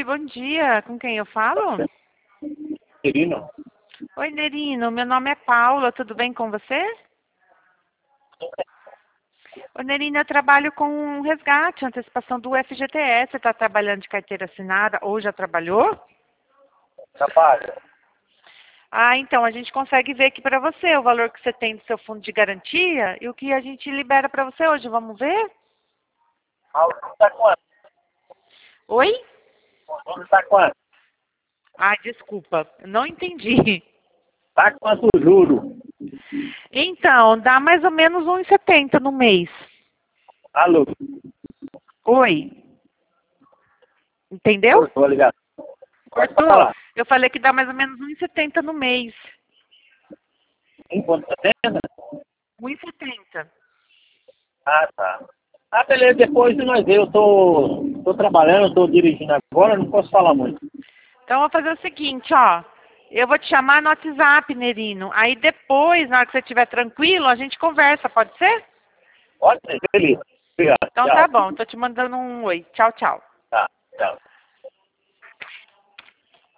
bom dia. Com quem eu falo? Nerino. Oi, Nerino. Meu nome é Paula. Tudo bem com você? Ô, Nerino, eu trabalho com resgate, antecipação do FGTS. Você está trabalhando de carteira assinada ou já trabalhou? Trabalho. Ah, então, a gente consegue ver aqui para você o valor que você tem do seu fundo de garantia e o que a gente libera para você hoje. Vamos ver? Tá quanto? Oi? Tá quanto? Ah, desculpa, não entendi. Tá quanto o juro? Então, dá mais ou menos 1,70 no mês. Alô? Oi? Entendeu? Cortou a ligação. Pode Cortou? falar. Eu falei que dá mais ou menos 1,70 no mês. Enquanto tá tendo? 1,70. Ah, tá. Ah, beleza, depois de nós ver. Eu tô trabalhando, tô dirigindo agora, não posso falar muito. Então, eu vou fazer o seguinte, ó. Eu vou te chamar no WhatsApp, Nerino. Aí depois, na hora que você estiver tranquilo, a gente conversa, pode ser? Pode ser, beleza. Obrigado. Então Tchau. tá bom, tô te mandando um oi. Tchau, tchau. Tá, tchau.